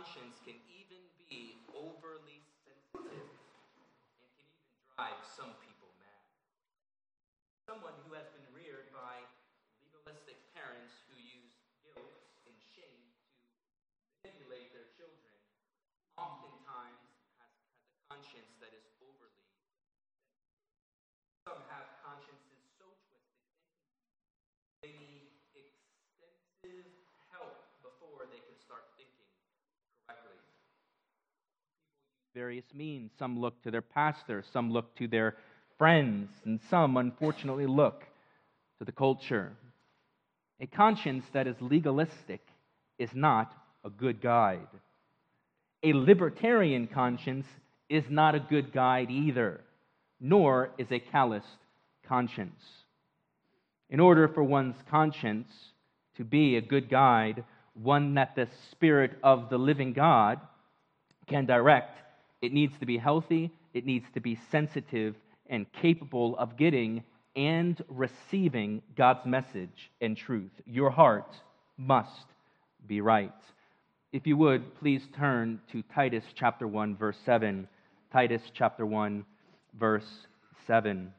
conscience can even be overly sensitive and can even drive some people mad. Someone who has been reared by legalistic parents who use guilt and shame to manipulate their children oftentimes has a conscience that is overly sensitive. Some have consciences so twisted they need extensive help before they can start thinking correctly. Various means. Some look to their pastor, some look to their friends, and some, unfortunately, look to the culture. A conscience that is legalistic is not a good guide. A libertarian conscience is not a good guide either, nor is a calloused conscience. In order for one's conscience to be a good guide, one that the Spirit of the living God can direct, it needs to be healthy, it needs to be sensitive, and capable of getting and receiving God's message and truth. Your heart must be right. If you would, please turn to Titus chapter 1, verse 7. Titus chapter 1, verse 7.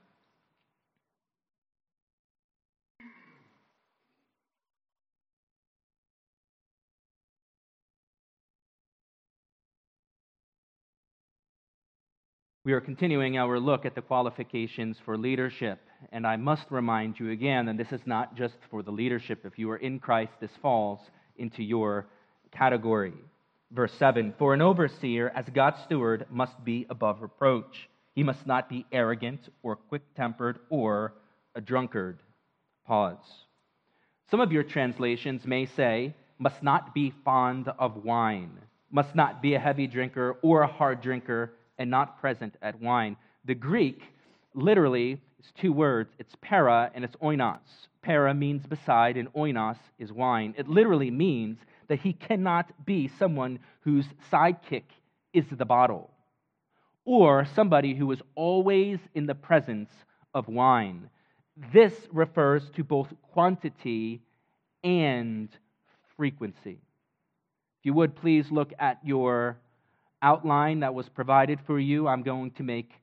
We are continuing our look at the qualifications for leadership, and I must remind you again that this is not just for the leadership. If you are in Christ, this falls into your category. Verse 7, "For an overseer, as God's steward, must be above reproach. He must not be arrogant or quick-tempered or a drunkard." Pause. Some of your translations may say, "must not be fond of wine, must not be a heavy drinker or a hard drinker, and not present at wine." The Greek literally is two words. It's para and it's oinos. Para means beside and oinos is wine. It literally means that he cannot be someone whose sidekick is the bottle, or somebody who is always in the presence of wine. This refers to both quantity and frequency. If you would please look at your outline that was provided for you. I'm going to make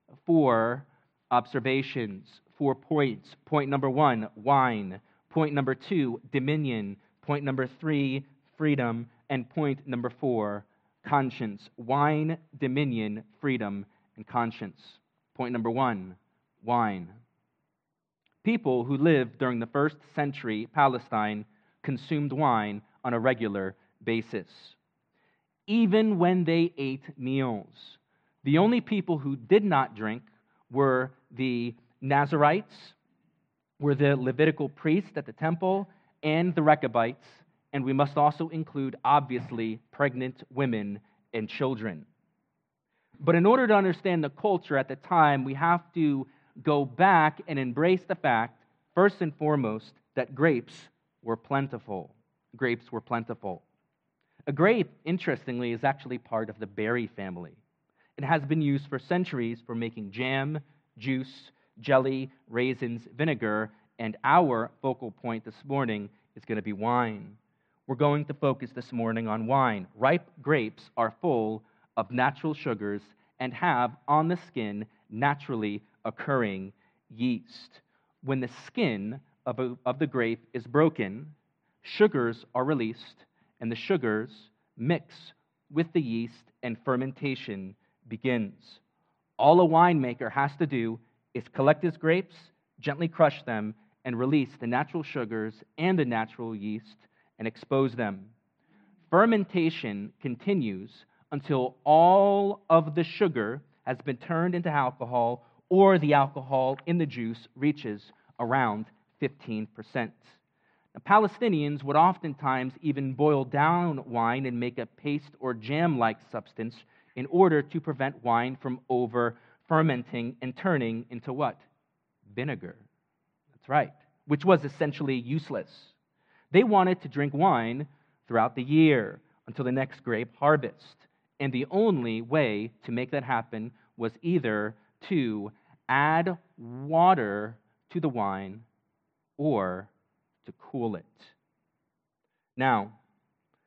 4 observations, 4 points. Point number 1, wine. Point number 2, dominion. Point number 3, freedom. And point number 4, conscience. Wine, dominion, freedom, and conscience. Point number 1, wine. People who lived during the 1st century Palestine consumed wine on a regular basis, even when they ate meals. The only people who did not drink were the Nazarites, were the Levitical priests at the temple, and the Rechabites, and we must also include, obviously, pregnant women and children. But in order to understand the culture at the time, we have to go back and embrace the fact, first and foremost, that grapes were plentiful. Grapes were plentiful. A grape, interestingly, is actually part of the berry family. It has been used for centuries for making jam, juice, jelly, raisins, vinegar, and our focal point this morning is going to be wine. We're going to focus this morning on wine. Ripe grapes are full of natural sugars and have on the skin naturally occurring yeast. When the skin of the grape is broken, sugars are released, and the sugars mix with the yeast, and fermentation begins. All a winemaker has to do is collect his grapes, gently crush them, and release the natural sugars and the natural yeast and expose them. Fermentation continues until all of the sugar has been turned into alcohol, or the alcohol in the juice reaches around 15%. Now, Palestinians would oftentimes even boil down wine and make a paste or jam-like substance in order to prevent wine from over-fermenting and turning into what? Vinegar. That's right, which was essentially useless. They wanted to drink wine throughout the year until the next grape harvest. And the only way to make that happen was either to add water to the wine or to cool it. Now,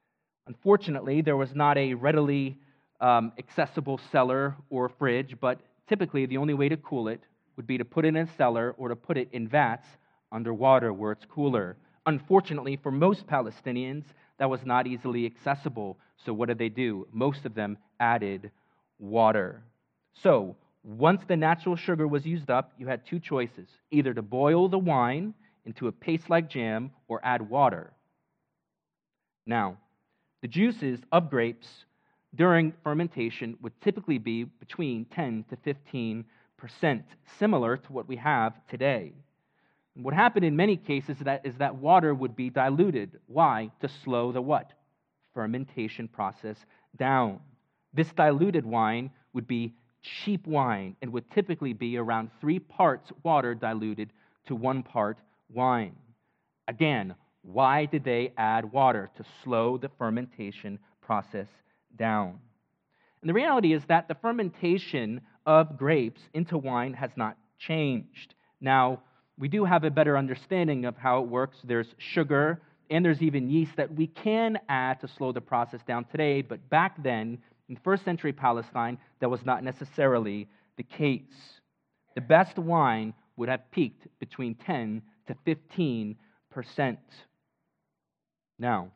Unfortunately, there was not a readily accessible cellar or fridge, but typically the only way to cool it would be to put it in a cellar or to put it in vats underwater where it's cooler. Unfortunately, for most Palestinians, that was not easily accessible. So what did they do? Most of them added water. So once the natural sugar was used up, you had two choices: either to boil the wine into a paste-like jam or add water. Now, the juices of grapes during fermentation would typically be between 10 to 15%, similar to what we have today. And what happened in many cases is that water would be diluted. Why? To slow the what? Fermentation process down. This diluted wine would be cheap wine and would typically be around 3 parts water diluted to 1 part wine. Again, why did they add water? To slow the fermentation process down. And the reality is that the fermentation of grapes into wine has not changed. Now, we do have a better understanding of how it works. There's sugar and there's even yeast that we can add to slow the process down today, but back then, in first century Palestine, that was not necessarily the case. The best wine would have peaked between 10 to 15%. Now,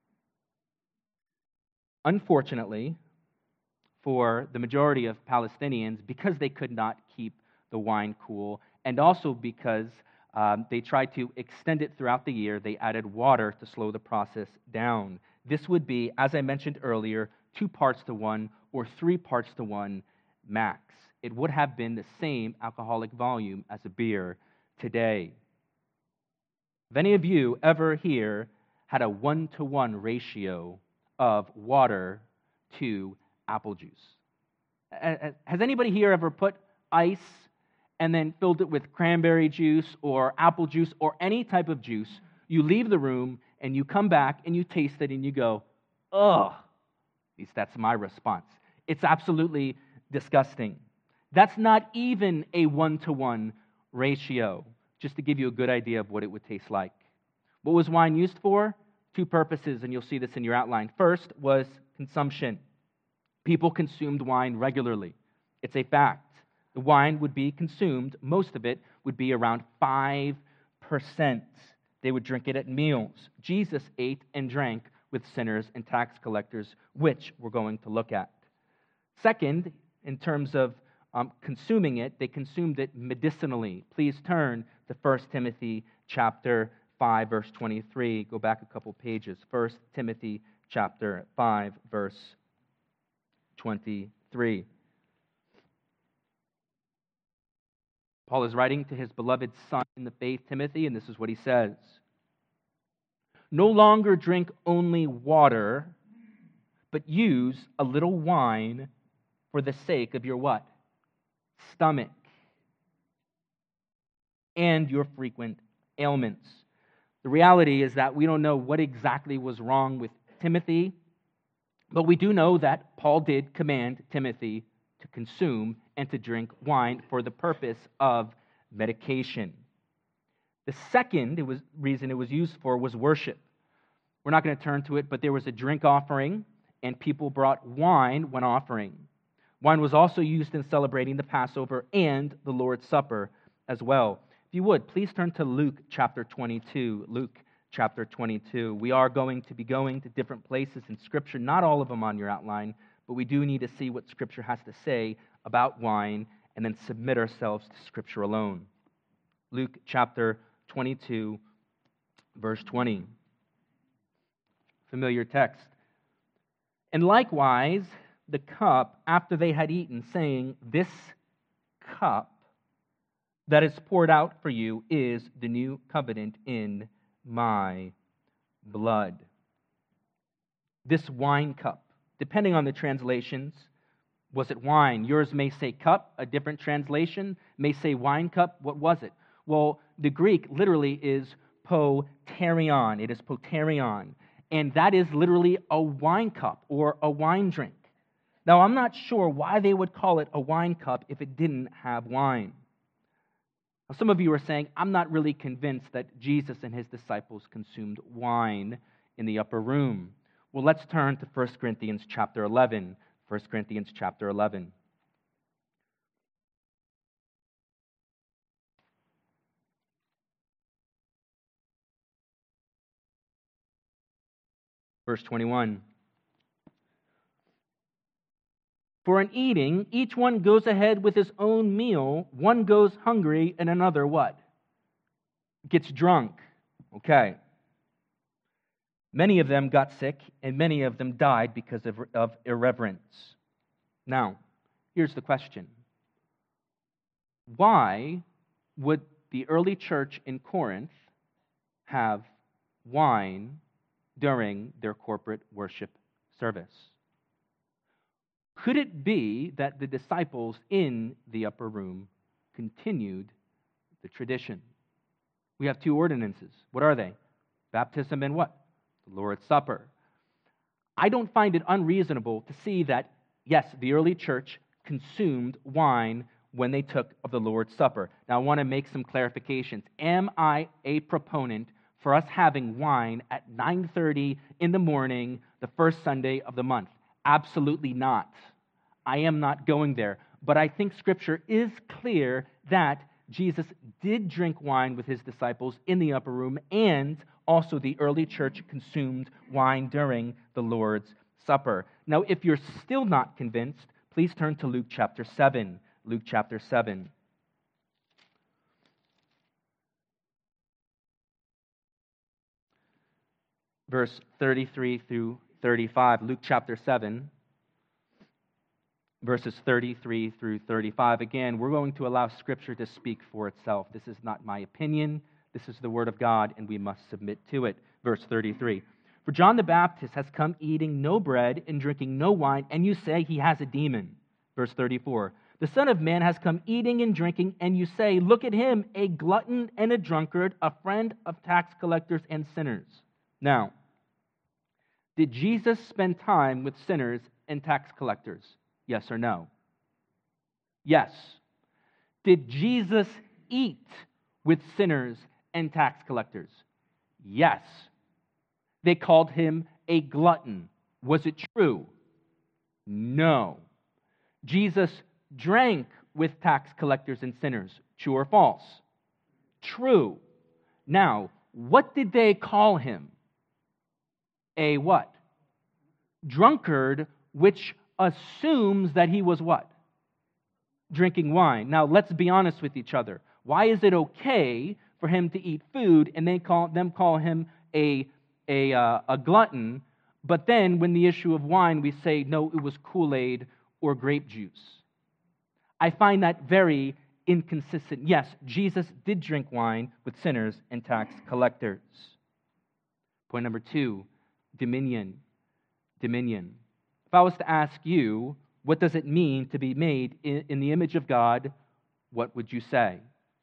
unfortunately, for the majority of Palestinians, because they could not keep the wine cool, and also because they tried to extend it throughout the year, they added water to slow the process down. This would be, as I mentioned earlier, 2 parts to 1 or 3 parts to 1 max. It would have been the same alcoholic volume as a beer today. Have any of you ever here had a 1-to-1 ratio of water to apple juice? Has anybody here ever put ice and then filled it with cranberry juice or apple juice or any type of juice? You leave the room and you come back and you taste it and you go, ugh. At least that's my response. It's absolutely disgusting. That's not even a 1-to-1 ratio, just to give you a good idea of what it would taste like. What was wine used for? 2 purposes, and you'll see this in your outline. First was consumption. People consumed wine regularly. It's a fact. The wine would be consumed, most of it would be around 5%. They would drink it at meals. Jesus ate and drank with sinners and tax collectors, which we're going to look at. Second, in terms of consuming it, they consumed it medicinally. Please turn to 1 Timothy chapter 5, verse 23. Go back a couple pages. 1 Timothy chapter 5, verse 23. Paul is writing to his beloved son in the faith, Timothy, and this is what he says. No longer drink only water, but use a little wine for the sake of your what? Stomach and your frequent ailments. The reality is that we don't know what exactly was wrong with Timothy, but we do know that Paul did command Timothy to consume and to drink wine for the purpose of medication. The second reason it was used for was worship. We're not going to turn to it, but there was a drink offering, and people brought wine when offering. Wine was also used in celebrating the Passover and the Lord's Supper as well. If you would, please turn to Luke chapter 22. Luke chapter 22. We are going to be going to different places in Scripture, not all of them on your outline, but we do need to see what Scripture has to say about wine and then submit ourselves to Scripture alone. Luke chapter 22, verse 20. Familiar text. And likewise, the cup after they had eaten, saying, This cup that is poured out for you is the new covenant in my blood. This wine cup, depending on the translations, was it wine? Yours may say cup, a different translation may say wine cup. What was it? Well, the Greek literally is poterion. It is poterion. And that is literally a wine cup or a wine drink. Now, I'm not sure why they would call it a wine cup if it didn't have wine. Now, some of you are saying, I'm not really convinced that Jesus and his disciples consumed wine in the upper room. Well, let's turn to 1 Corinthians chapter 11. 1 Corinthians chapter 11. Verse 21. For in eating, each one goes ahead with his own meal. One goes hungry, and another what? Gets drunk. Okay. Many of them got sick, and many of them died because of irreverence. Now, here's the question. Why would the early church in Corinth have wine during their corporate worship service? Could it be that the disciples in the upper room continued the tradition? We have two ordinances. What are they? Baptism and what? The Lord's Supper. I don't find it unreasonable to see that, yes, the early church consumed wine when they took of the Lord's Supper. Now, I want to make some clarifications. Am I a proponent for us having wine at 9:30 in the morning, the first Sunday of the month? Absolutely not. I am not going there. But I think Scripture is clear that Jesus did drink wine with his disciples in the upper room, and also the early church consumed wine during the Lord's Supper. Now, if you're still not convinced, please turn to Luke chapter 7. Luke chapter 7. Verse 33 through 35. Luke chapter 7, verses 33 through 35. Again, we're going to allow Scripture to speak for itself. This is not my opinion. This is the Word of God, and we must submit to it. Verse 33. For John the Baptist has come eating no bread and drinking no wine, and you say he has a demon. Verse 34. The Son of Man has come eating and drinking, and you say, look at him, a glutton and a drunkard, a friend of tax collectors and sinners. Now, did Jesus spend time with sinners and tax collectors? Yes or no? Yes. Did Jesus eat with sinners and tax collectors? Yes. They called him a glutton. Was it true? No. Jesus drank with tax collectors and sinners. True or false? True. Now, what did they call him? A what? Drunkard, which assumes that he was what? Drinking wine. Now, let's be honest with each other. Why is it okay for him to eat food and they call him a glutton, but then when the issue of wine, we say, no, it was Kool-Aid or grape juice? I find that very inconsistent. Yes, Jesus did drink wine with sinners and tax collectors. Point number 2, dominion. Dominion. If I was to ask you, what does it mean to be made in the image of God, what would you say?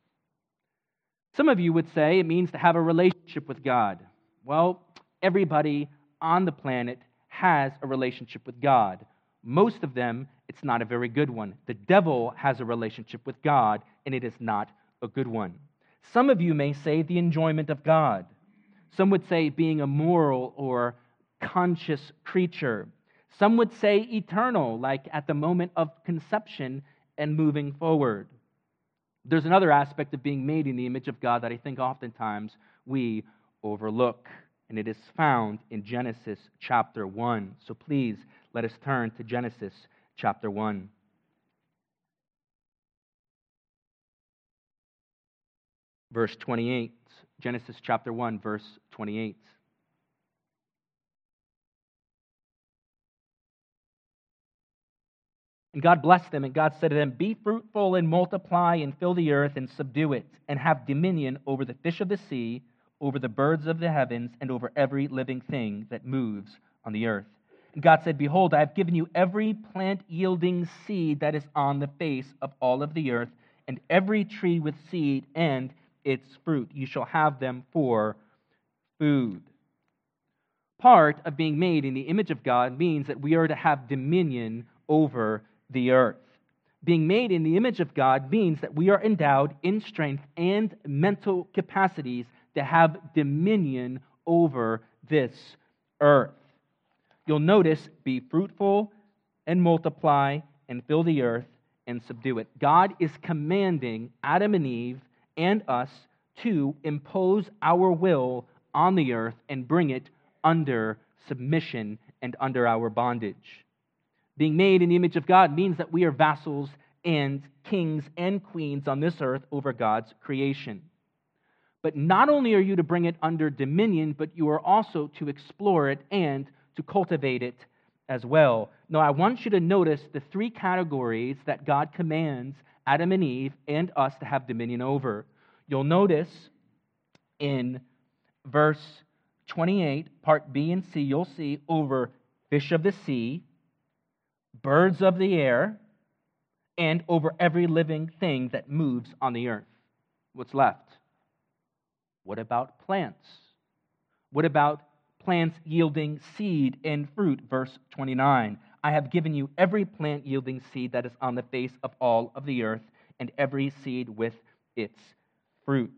Some of you would say it means to have a relationship with God. Well, everybody on the planet has a relationship with God. Most of them, it's not a very good one. The devil has a relationship with God, and it is not a good one. Some of you may say the enjoyment of God. Some would say being a moral or conscious creature. Some would say eternal, like at the moment of conception and moving forward. There's another aspect of being made in the image of God that I think oftentimes we overlook, and it is found in Genesis chapter 1. So please, let us turn to Genesis chapter 1. Verse 28. Genesis chapter 1, verse 28. And God blessed them, and God said to them, be fruitful and multiply and fill the earth and subdue it, and have dominion over the fish of the sea, over the birds of the heavens, and over every living thing that moves on the earth. And God said, behold, I have given you every plant yielding seed that is on the face of all of the earth, and every tree with seed and its fruit. You shall have them for food. Part of being made in the image of God means that we are to have dominion over the earth. Being made in the image of God means that we are endowed in strength and mental capacities to have dominion over this earth. you'll notice, be fruitful and multiply and fill the earth and subdue it. God is commanding Adam and Eve and us to impose our will on the earth and bring it under submission and under our bondage. Being made in the image of God means that we are vassals and kings and queens on this earth over God's creation. But not only are you to bring it under dominion, but you are also to explore it and to cultivate it as well. Now, I want you to notice the three categories that God commands Adam and Eve and us to have dominion over. You'll notice in verse 28, part B and C, you'll see over fish of the sea, birds of the air, and over every living thing that moves on the earth. What's left? What about plants? What about plants yielding seed and fruit? Verse 29, I have given you every plant yielding seed that is on the face of all of the earth, and every seed with its fruit.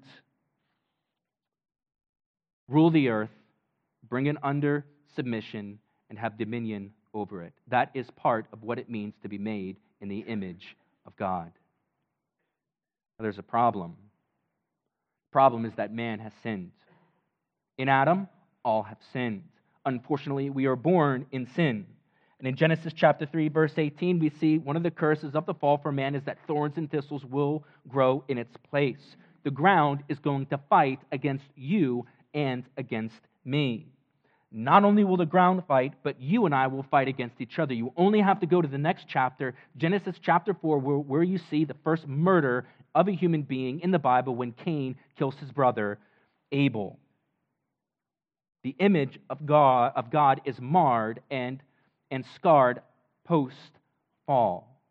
Rule the earth, bring it under submission, and have dominion over it. That is part of what it means to be made in the image of God. Now, there's a problem. The problem is that man has sinned. In Adam, all have sinned. Unfortunately, we are born in sin. And in Genesis chapter 3, verse 18, we see one of the curses of the fall for man is that thorns and thistles will grow in its place. The ground is going to fight against you and against me. Not only will the ground fight, but you and I will fight against each other. You only have to go to the next chapter, Genesis chapter 4, where you see the first murder of a human being in the Bible when Cain kills his brother Abel. The image of God is marred and scarred post-fall.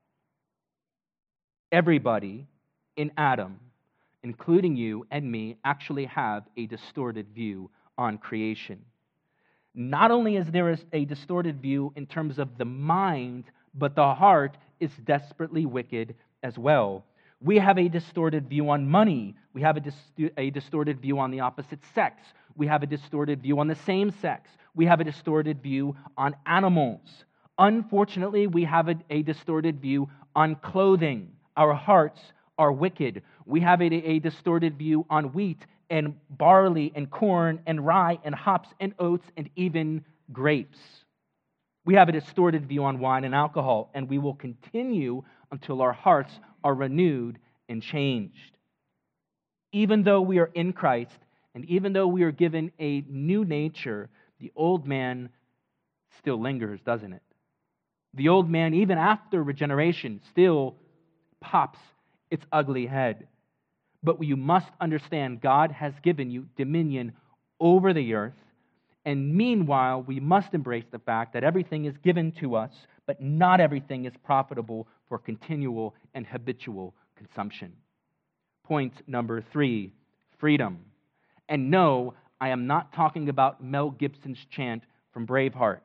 Everybody in Adam, including you and me, actually have a distorted view on creation. Not only is there a distorted view in terms of the mind, but the heart is desperately wicked as well. We have a distorted view on money. We have a distorted view on the opposite sex. We have a distorted view on the same sex. We have a distorted view on animals. Unfortunately, we have a distorted view on clothing. Our hearts are wicked. We have a distorted view on wheat and barley and corn and rye and hops and oats and even grapes. We have a distorted view on wine and alcohol, and we will continue until our hearts are renewed and changed. Even though we are in Christ, and even though we are given a new nature, the old man still lingers, doesn't it? The old man, even after regeneration, still pops its ugly head. But you must understand God has given you dominion over the earth, and meanwhile, we must embrace the fact that everything is given to us, but not everything is profitable for continual and habitual consumption. Point number 3, freedom. And no, I am not talking about Mel Gibson's chant from Braveheart.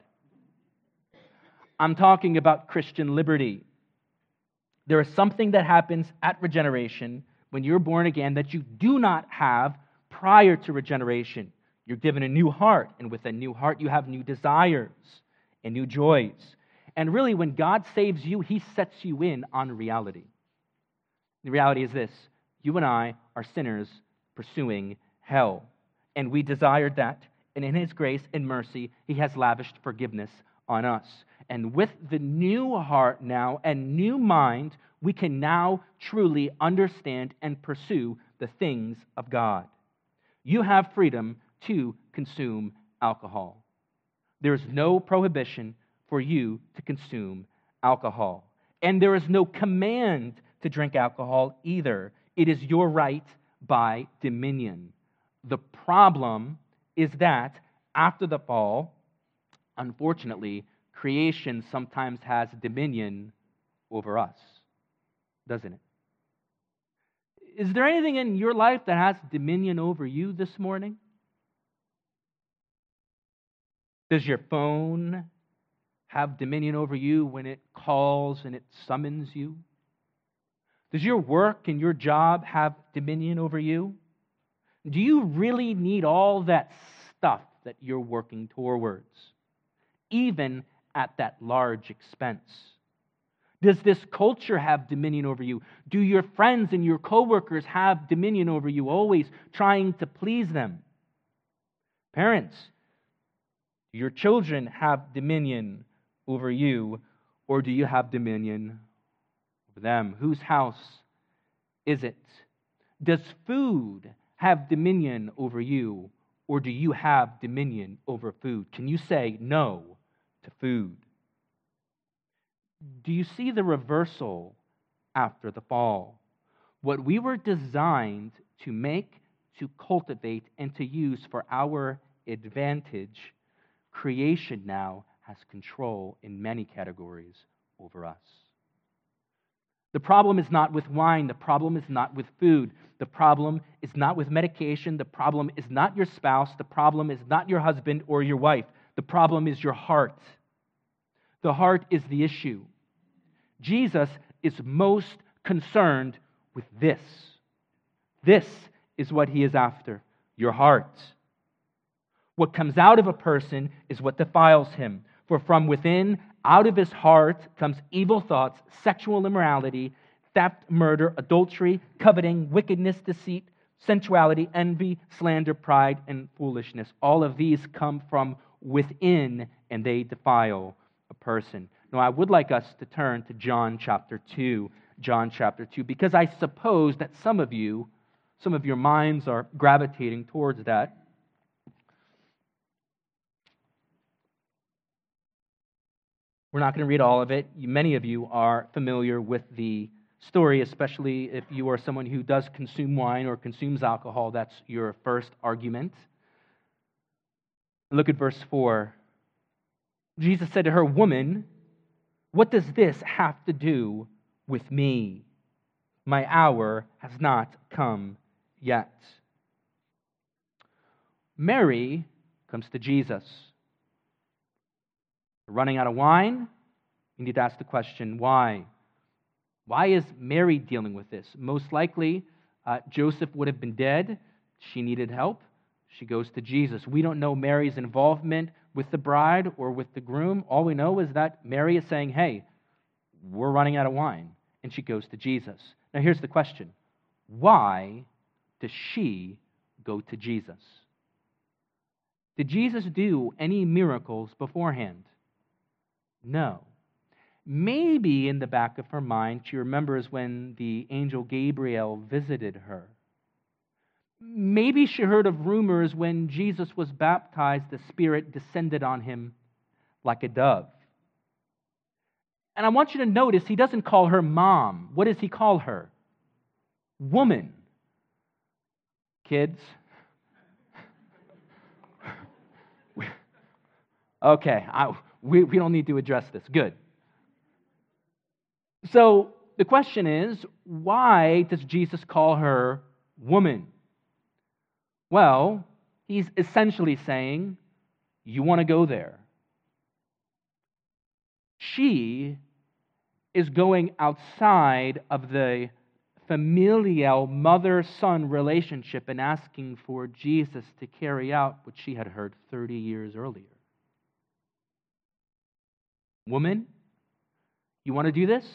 I'm talking about Christian liberty. There is something that happens at regeneration when you're born again that you do not have prior to regeneration. You're given a new heart, and with a new heart you have new desires and new joys. And really, when God saves you, He sets you in on reality. The reality is this: you and I are sinners pursuing hell, and we desired that, and in His grace and mercy, He has lavished forgiveness on us. And with the new heart now and new mind, we can now truly understand and pursue the things of God. You have freedom to consume alcohol. There is no prohibition for you to consume alcohol. And there is no command to drink alcohol either. It is your right by dominion. The problem is that after the fall, unfortunately, creation sometimes has dominion over us, doesn't it? Is there anything in your life that has dominion over you this morning? Does your phone have dominion over you when it calls and it summons you? Does your work and your job have dominion over you? Do you really need all that stuff that you're working towards? even at that large expense? Does this culture have dominion over you? Do your friends and your coworkers have dominion over you, always trying to please them? Parents, do your children have dominion over you, or do you have dominion over them? Whose house is it? Does food have dominion over you, or do you have dominion over food? Can you say no to food? Do you see the reversal after the fall? What we were designed to make, to cultivate, and to use for our advantage, creation now has control in many categories over us. The problem is not with wine. The problem is not with food. The problem is not with medication. The problem is not your spouse. The problem is not your husband or your wife. The problem is your heart. The heart is the issue. Jesus is most concerned with this. This is what he is after, your heart. What comes out of a person is what defiles him. For from within, out of his heart, comes evil thoughts, sexual immorality, theft, murder, adultery, coveting, wickedness, deceit, sensuality, envy, slander, pride, and foolishness. All of these come from within, and they defile a person. Now, I would like us to turn to John chapter 2. John chapter 2, because I suppose that some of your minds are gravitating towards that. We're not going to read all of it. Many of you are familiar with the story, especially if you are someone who does consume wine or consumes alcohol. That's your first argument. Look at verse 4. Jesus said to her, "Woman, what does this have to do with me? My hour has not come yet." Mary comes to Jesus. Running out of wine? You need to ask the question, why? Why is Mary dealing with this? Most likely, Joseph would have been dead. She needed help. She goes to Jesus. We don't know Mary's involvement with the bride or with the groom. All we know is that Mary is saying, hey, we're running out of wine. And she goes to Jesus. Now here's the question. Why does she go to Jesus? Did Jesus do any miracles beforehand? No. Maybe in the back of her mind, she remembers when the angel Gabriel visited her. Maybe she heard of rumors when Jesus was baptized, the Spirit descended on him like a dove. And I want you to notice, he doesn't call her mom. What does he call her? Woman. Kids? Okay, we don't need to address this. Good. So the question is, why does Jesus call her woman? Well, he's essentially saying, you want to go there. She is going outside of the familial mother-son relationship and asking for Jesus to carry out what she had heard 30 years earlier. Woman, you want to do this?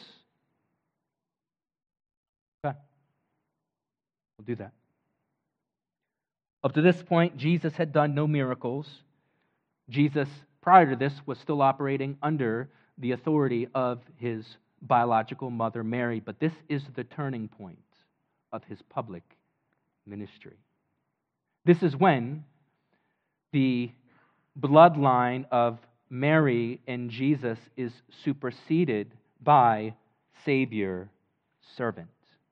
Okay. We'll do that. Up to this point, Jesus had done no miracles. Jesus, prior to this, was still operating under the authority of his biological mother, Mary. But this is the turning point of his public ministry. This is when the bloodline of Mary and Jesus is superseded by Savior, servant.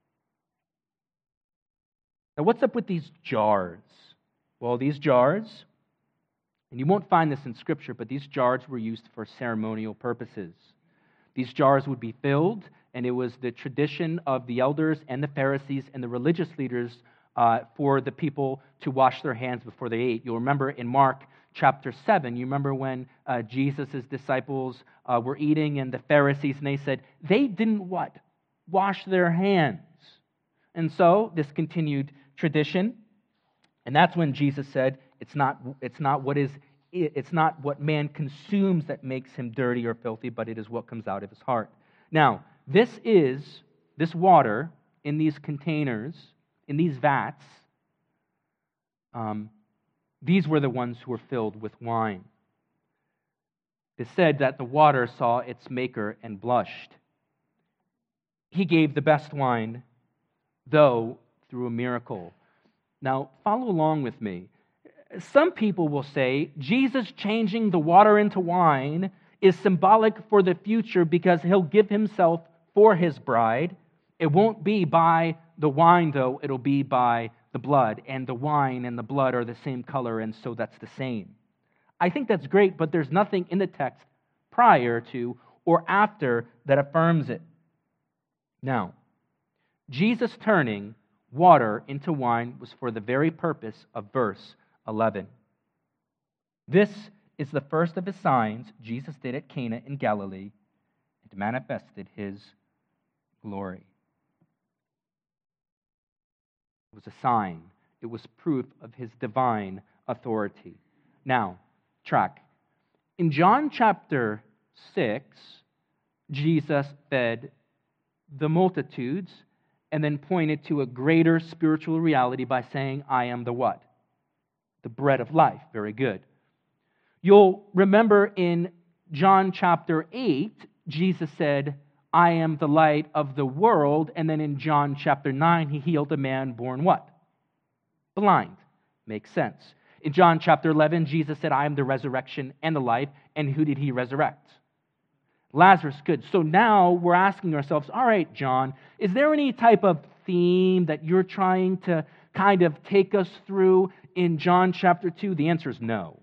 Now, what's up with these jars? Well, these jars, and you won't find this in Scripture, but these jars were used for ceremonial purposes. These jars would be filled, and it was the tradition of the elders and the Pharisees and the religious leaders for the people to wash their hands before they ate. You'll remember in Mark chapter 7, you remember when Jesus' disciples were eating and the Pharisees, and they said, they didn't what? Wash their hands. And so this continued tradition, and that's when Jesus said, it's not what is It's not what man consumes that makes him dirty or filthy, but it is what comes out of his heart. Now, this water in these containers, in these vats, these were the ones who were filled with wine. It said that the water saw its maker and blushed. He gave the best wine, though through a miracle. Now, follow along with me. Some people will say Jesus changing the water into wine is symbolic for the future because he'll give himself for his bride. It won't be by the wine, though. It'll be by the blood. And the wine and the blood are the same color, and so that's the same. I think that's great, but there's nothing in the text prior to or after that affirms it. Now, Jesus turning water into wine was for the very purpose of verse 11. This is the first of his signs Jesus did at Cana in Galilee. It manifested his glory. It was a sign. It was proof of his divine authority. Now, track. In John chapter 6, Jesus fed the multitudes and then pointed to a greater spiritual reality by saying, I am the what? The bread of life. Very good. You'll remember in John chapter 8, Jesus said, I am the light of the world. And then in John chapter 9, he healed a man born what? Blind. Makes sense. In John chapter 11, Jesus said, I am the resurrection and the life. And who did he resurrect? Lazarus. Good. So now we're asking ourselves, all right, John, is there any type of theme that you're trying to kind of take us through in John chapter 2? The answer is no.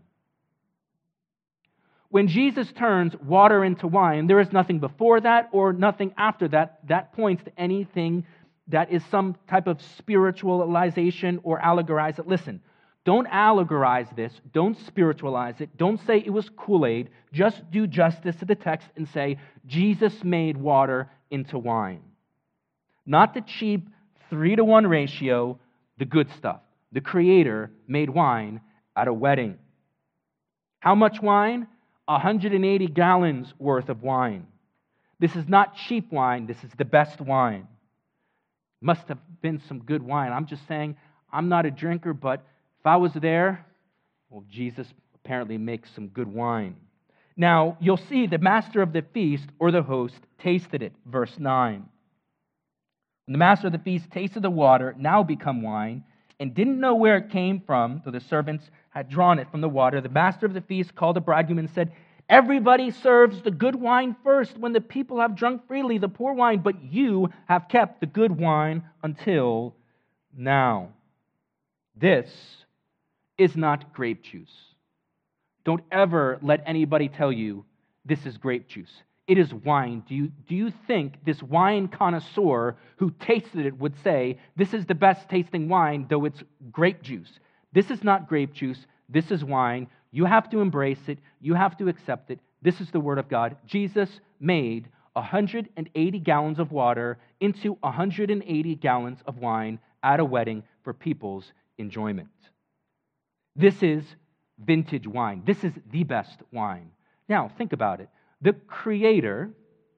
When Jesus turns water into wine, there is nothing before that or nothing after that that points to anything that is some type of spiritualization or allegorize it. Listen, don't allegorize this. Don't spiritualize it. Don't say it was Kool-Aid. Just do justice to the text and say, Jesus made water into wine. Not the cheap 3-to-1 ratio, the good stuff. The Creator made wine at a wedding. How much wine? 180 gallons worth of wine. This is not cheap wine. This is the best wine. Must have been some good wine. I'm just saying, I'm not a drinker, but if I was there, well, Jesus apparently makes some good wine. Now, you'll see the master of the feast or the host tasted it. Verse 9. When the master of the feast tasted the water, now become wine, and didn't know where it came from, though the servants had drawn it from the water, the master of the feast called the bridegroom and said, everybody serves the good wine first when the people have drunk freely the poor wine, but you have kept the good wine until now. This is not grape juice. Don't ever let anybody tell you this is grape juice. It is wine. Do you think this wine connoisseur who tasted it would say, this is the best tasting wine, though it's grape juice? This is not grape juice. This is wine. You have to embrace it. You have to accept it. This is the Word of God. Jesus made 180 gallons of water into 180 gallons of wine at a wedding for people's enjoyment. This is vintage wine. This is the best wine. Now, think about it. The Creator,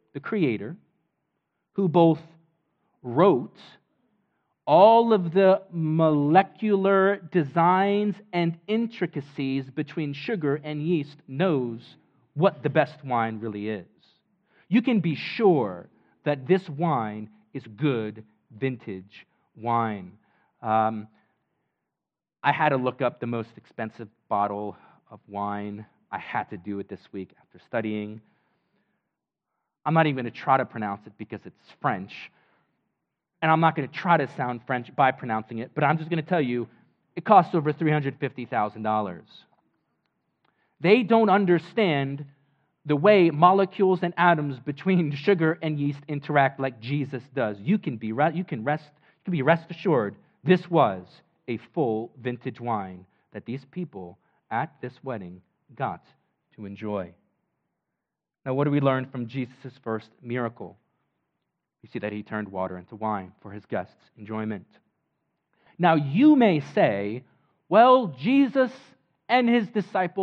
who both wrote all of the molecular designs and intricacies between sugar and yeast, knows what the best wine really is. You can be sure that this wine is good vintage wine. I had to look up the most expensive bottle of wine. I had to do it this week after studying. I'm not even going to try to pronounce it because it's French. And I'm not going to try to sound French by pronouncing it, but I'm just going to tell you, it costs over $350,000. They don't understand the way molecules and atoms between sugar and yeast interact like Jesus does. You can be rest assured this was a full vintage wine that these people at this wedding got to enjoy. Now, what do we learn from Jesus' first miracle? We see that he turned water into wine for his guests' enjoyment. Now, you may say, well, Jesus and his disciples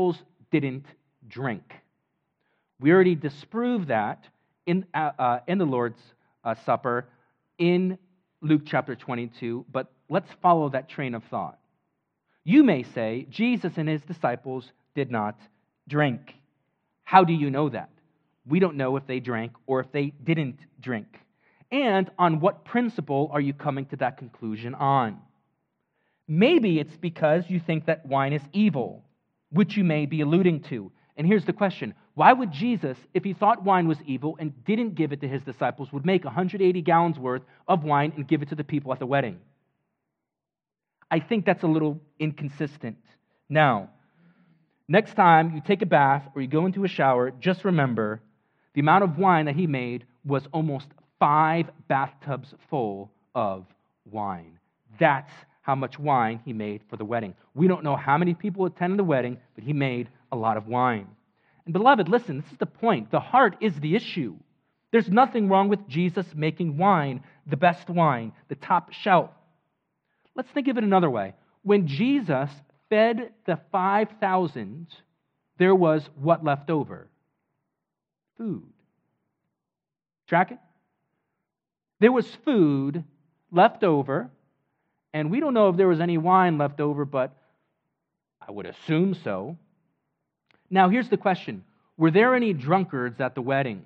didn't drink. We already disproved that in the Lord's Supper in Luke chapter 22, but let's follow that train of thought. You may say, Jesus and his disciples did not drink. How do you know that? We don't know if they drank or if they didn't drink. And on what principle are you coming to that conclusion on? Maybe it's because you think that wine is evil, which you may be alluding to. And here's the question. Why would Jesus, if he thought wine was evil and didn't give it to his disciples, would make 180 gallons worth of wine and give it to the people at the wedding? I think that's a little inconsistent. Now, next time you take a bath or you go into a shower, just remember the amount of wine that he made was almost 5 bathtubs full of wine. That's how much wine he made for the wedding. We don't know how many people attended the wedding, but he made a lot of wine. And beloved, listen, this is the point. The heart is the issue. There's nothing wrong with Jesus making wine, the best wine, the top shelf. Let's think of it another way. When Jesus fed the 5,000, there was what left over? Food. Track it? There was food left over, and we don't know if there was any wine left over, but I would assume so. Now, here's the question. Were there any drunkards at the wedding?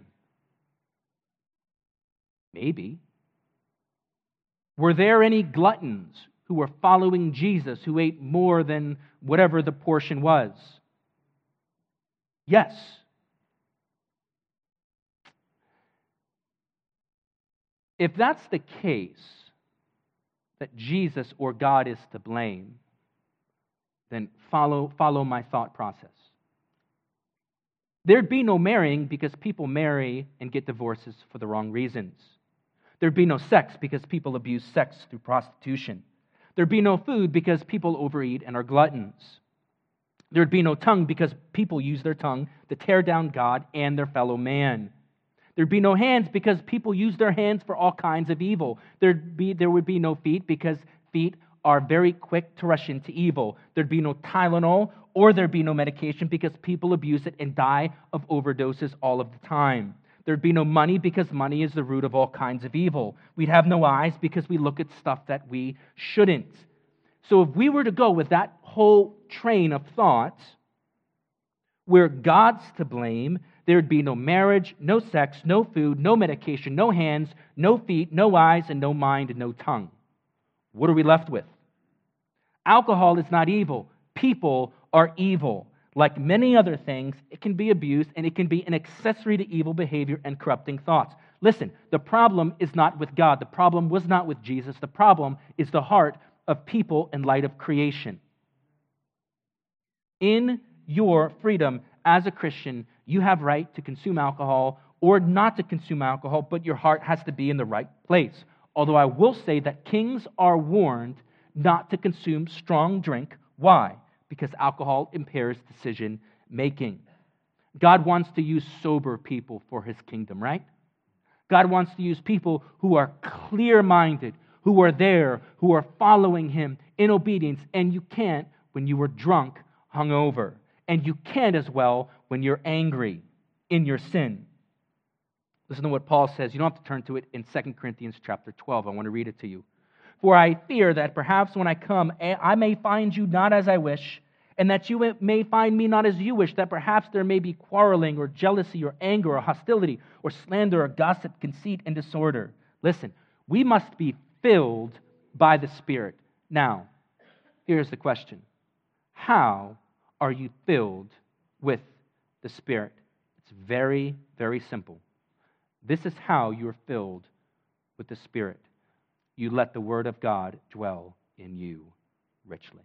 Maybe. Were there any gluttons who were following Jesus, who ate more than whatever the portion was? Yes. If that's the case, that Jesus or God is to blame, then follow my thought process. There'd be no marrying because people marry and get divorces for the wrong reasons. There'd be no sex because people abuse sex through prostitution. There'd be no food because people overeat and are gluttons. There'd be no tongue because people use their tongue to tear down God and their fellow man. There'd be no hands because people use their hands for all kinds of evil. There would be no feet because feet are very quick to rush into evil. There'd be no Tylenol or there'd be no medication because people abuse it and die of overdoses all of the time. There'd be no money because money is the root of all kinds of evil. We'd have no eyes because we look at stuff that we shouldn't. So if we were to go with that whole train of thought, where God's to blame, there'd be no marriage, no sex, no food, no medication, no hands, no feet, no eyes, and no mind, and no tongue. What are we left with? Alcohol is not evil. People are evil. Like many other things, it can be abused and it can be an accessory to evil behavior and corrupting thoughts. Listen, the problem is not with God. The problem was not with Jesus. The problem is the heart of people in light of creation. In your freedom as a Christian, you have right to consume alcohol or not to consume alcohol, but your heart has to be in the right place. Although I will say that kings are warned not to consume strong drink. Why? Because alcohol impairs decision making. God wants to use sober people for his kingdom, right? God wants to use people who are clear-minded, who are there, who are following him in obedience, and you can't when you were drunk, hungover. And you can't as well when you're angry in your sin. Listen to what Paul says. You don't have to turn to it in 2 Corinthians chapter 12. I want to read it to you. For I fear that perhaps when I come, I may find you not as I wish, and that you may find me not as you wish, that perhaps there may be quarreling or jealousy or anger or hostility or slander or gossip, conceit, and disorder. Listen, we must be filled by the Spirit. Now, here's the question. How are you filled with the Spirit? It's very, very simple. This is how you're filled with the Spirit. You let the Word of God dwell in you richly.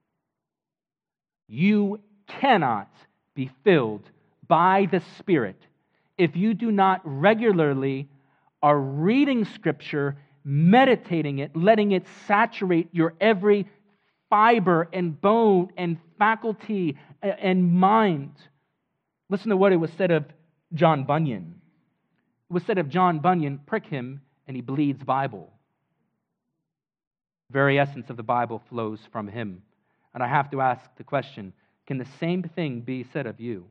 You cannot be filled by the Spirit if you do not regularly are reading Scripture, meditating it, letting it saturate your every fiber and bone and faculty and mind. Listen to what it was said of John Bunyan. It was said of John Bunyan, prick him and he bleeds Bible. The very essence of the Bible flows from him. And I have to ask the question, can the same thing be said of you?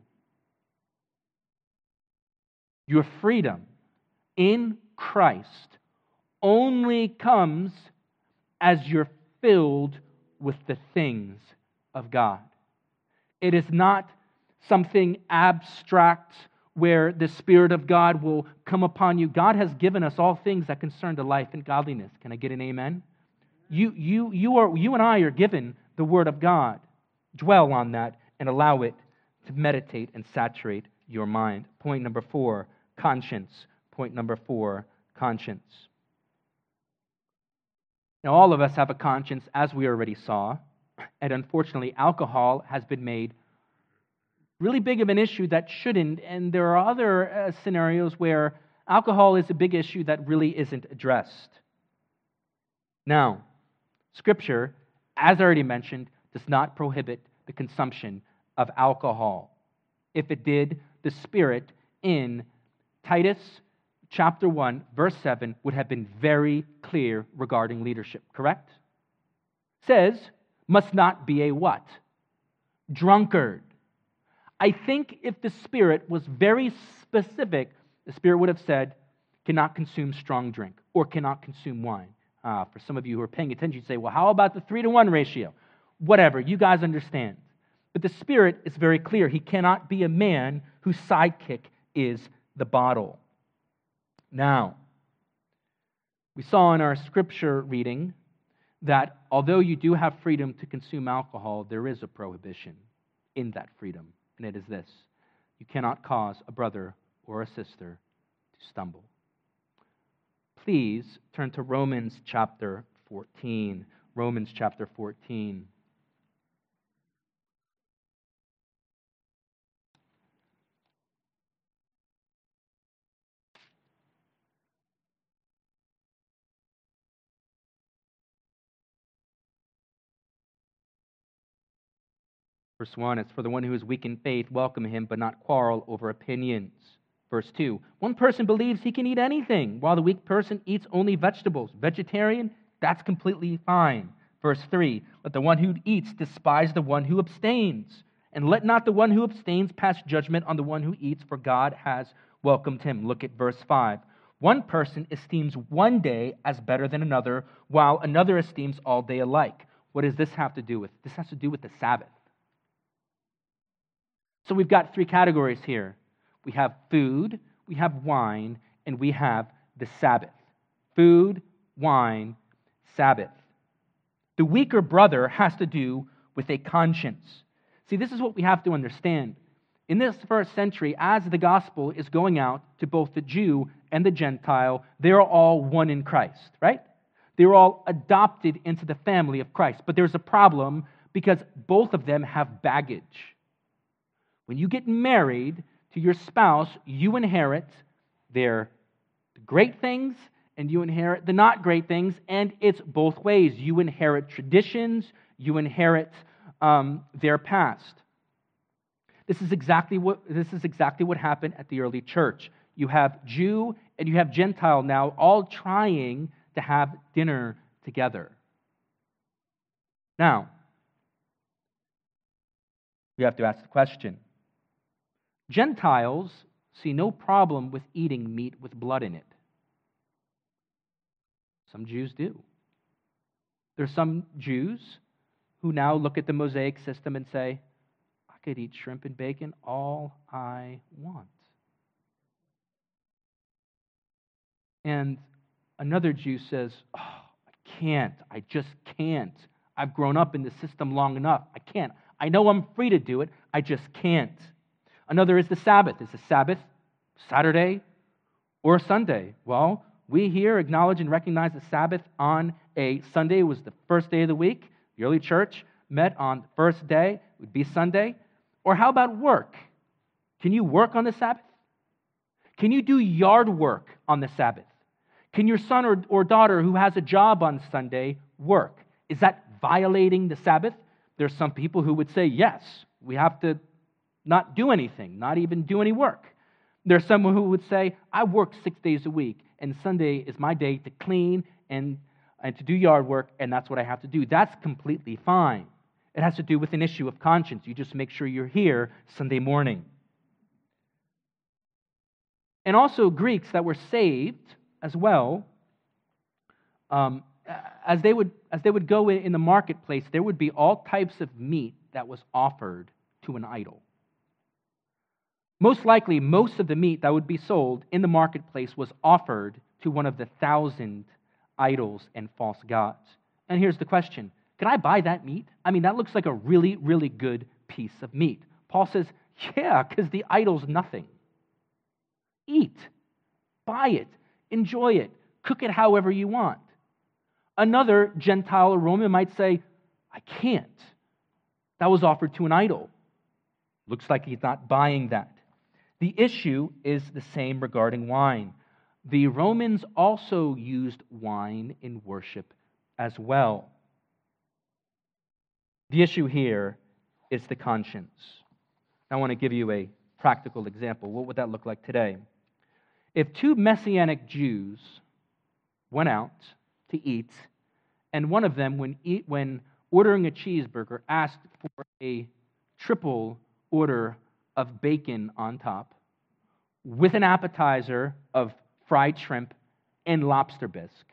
Your freedom in Christ only comes as you're filled with the things of God. It is not something abstract where the Spirit of God will come upon you. God has given us all things that concern to life and godliness. Can I get an amen? You and I are given the Word of God. Dwell on that and allow it to meditate and saturate your mind. Point number 4, conscience. Point number 4, conscience. Now, all of us have a conscience, as we already saw, and unfortunately, alcohol has been made really big of an issue that shouldn't, and there are other scenarios where alcohol is a big issue that really isn't addressed. Now, Scripture, as I already mentioned, does not prohibit the consumption of alcohol. If it did, the Spirit in Titus chapter 1, verse 7 would have been very clear regarding leadership, correct? Says, must not be a what? Drunkard. I think if the Spirit was very specific, the Spirit would have said, cannot consume strong drink or cannot consume wine. For some of you who are paying attention, you say, well, how about the 3-to-1 ratio? Whatever, you guys understand. But the Spirit is very clear. He cannot be a man whose sidekick is the bottle. Now, we saw in our scripture reading that although you do have freedom to consume alcohol, there is a prohibition in that freedom, and it is this: you cannot cause a brother or a sister to stumble. Please turn to Romans chapter 14. Romans chapter 14. Verse 1, it's for the one who is weak in faith, welcome him, but not quarrel over opinions. Verse 2, one person believes he can eat anything, while the weak person eats only vegetables. Vegetarian, that's completely fine. Verse 3, let the one who eats despise the one who abstains, and let not the one who abstains pass judgment on the one who eats, for God has welcomed him. Look at verse 5. One person esteems one day as better than another, while another esteems all day alike. What does this have to do with? This has to do with the Sabbath. So we've got 3 categories here. We have food, we have wine, and we have the Sabbath. Food, wine, Sabbath. The weaker brother has to do with a conscience. See, this is what we have to understand. In this first century, as the gospel is going out to both the Jew and the Gentile, they're all one in Christ, right? They're all adopted into the family of Christ. But there's a problem because both of them have baggage. When you get married to your spouse, you inherit their great things and you inherit the not great things, and it's both ways. You inherit traditions, you inherit their past. This is exactly what happened at the early church. You have Jew and you have Gentile now all trying to have dinner together. Now, you have to ask the question. Gentiles see no problem with eating meat with blood in it. Some Jews do. There are some Jews who now look at the Mosaic system and say, I could eat shrimp and bacon all I want. And another Jew says, oh, I can't. I just can't. I've grown up in the system long enough. I can't. I know I'm free to do it. I just can't. Another is the Sabbath. Is the Sabbath Saturday or Sunday? Well, we here acknowledge and recognize the Sabbath on a Sunday. It was the first day of the week. The early church met on the first day. It would be Sunday. Or how about work? Can you work on the Sabbath? Can you do yard work on the Sabbath? Can your son or daughter who has a job on Sunday work? Is that violating the Sabbath? There's some people who would say, yes, we have to not do anything, not even do any work. There's someone who would say, I work 6 days a week, and Sunday is my day to clean and to do yard work, and that's what I have to do. That's completely fine. It has to do with an issue of conscience. You just make sure you're here Sunday morning. And also Greeks that were saved as well, as they would go in the marketplace, there would be all types of meat that was offered to an idol. Most likely, most of the meat that would be sold in the marketplace was offered to one of the 1,000 idols and false gods. And here's the question: can I buy that meat? I mean, that looks like a really, really good piece of meat. Paul says, yeah, because the idol's nothing. Eat, buy it, enjoy it, cook it however you want. Another Gentile or Roman might say, I can't. That was offered to an idol. Looks like he's not buying that. The issue is the same regarding wine. The Romans also used wine in worship as well. The issue here is the conscience. I want to give you a practical example. What would that look like today? If two Messianic Jews went out to eat, and one of them, when ordering a cheeseburger, asked for a triple order of bacon on top, with an appetizer of fried shrimp and lobster bisque,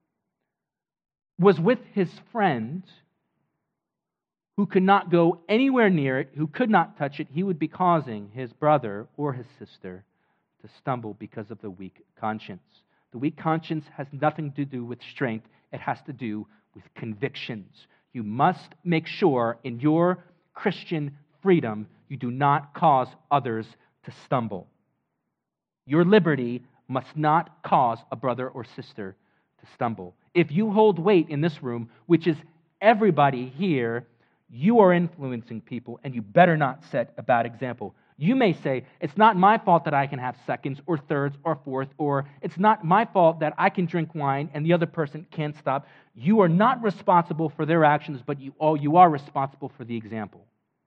was with his friend who could not go anywhere near it, who could not touch it, he would be causing his brother or his sister to stumble because of the weak conscience. The weak conscience has nothing to do with strength. It has to do with convictions. You must make sure in your Christian freedom you do not cause others to stumble. Your liberty must not cause a brother or sister to stumble. If you hold weight in this room, which is everybody here, you are influencing people, and you better not set a bad example. You may say, it's not my fault that I can have seconds or thirds or fourth, or it's not my fault that I can drink wine and the other person can't stop. You are not responsible for their actions, but you are responsible for the example.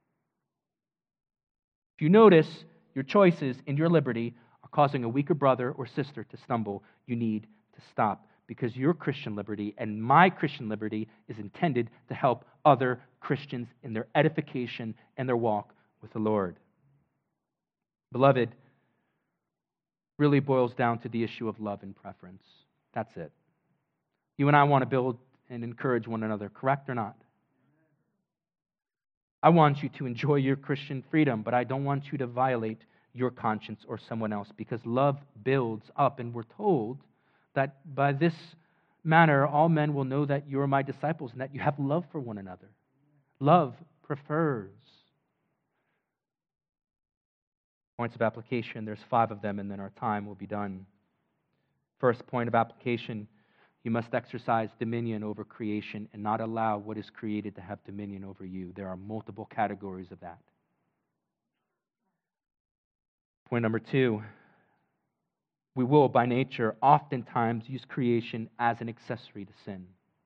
If you notice your choices in your liberty are causing a weaker brother or sister to stumble, you need to stop, because your Christian liberty and my Christian liberty is intended to help other Christians in their edification and their walk with the Lord. Beloved, really boils down to the issue of love and preference. That's it. You and I want to build and encourage one another, correct or not? I want you to enjoy your Christian freedom, but I don't want you to violate your conscience or someone else, because love builds up, and we're told that by this manner all men will know that you are my disciples and that you have love for one another. Love prefers. Points of application, there's 5 of them, and then our time will be done. First point of application: you must exercise dominion over creation and not allow what is created to have dominion over you. There are multiple categories of that. Point number 2, we will, by nature, oftentimes use creation as an accessory to sin.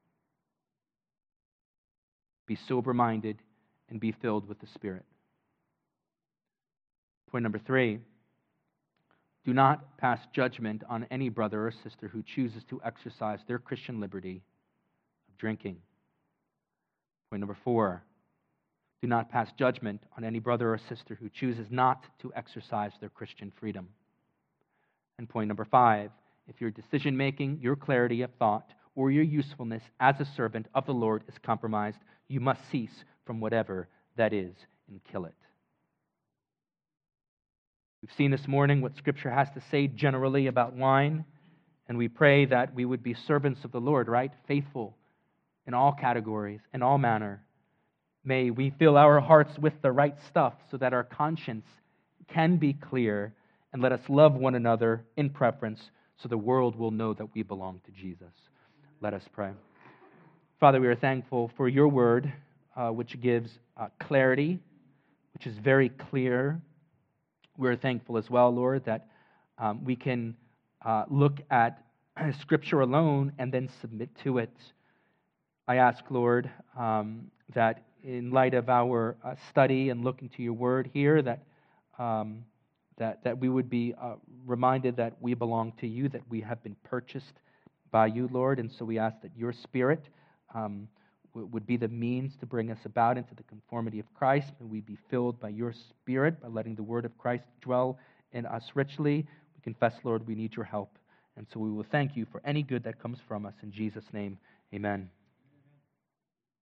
Be sober-minded and be filled with the Spirit. Point number 3, do not pass judgment on any brother or sister who chooses to exercise their Christian liberty of drinking. Point number 4, do not pass judgment on any brother or sister who chooses not to exercise their Christian freedom. And point number 5, if your decision-making, your clarity of thought, or your usefulness as a servant of the Lord is compromised, you must cease from whatever that is and kill it. We've seen this morning what Scripture has to say generally about wine, and we pray that we would be servants of the Lord, right? Faithful in all categories, in all manner. May we fill our hearts with the right stuff so that our conscience can be clear, and let us love one another in preference so the world will know that we belong to Jesus. Let us pray. Father, we are thankful for your word, which gives clarity, which is very clear. We're thankful as well, Lord, that we can look at Scripture alone and then submit to it. I ask, Lord, that in light of our study and looking to your word here, that we would be reminded that we belong to you, that we have been purchased by you, Lord. And so we ask that your Spirit would be the means to bring us about into the conformity of Christ. May we be filled by your Spirit, by letting the word of Christ dwell in us richly. We confess, Lord, we need your help. And so we will thank you for any good that comes from us. In Jesus' name, amen.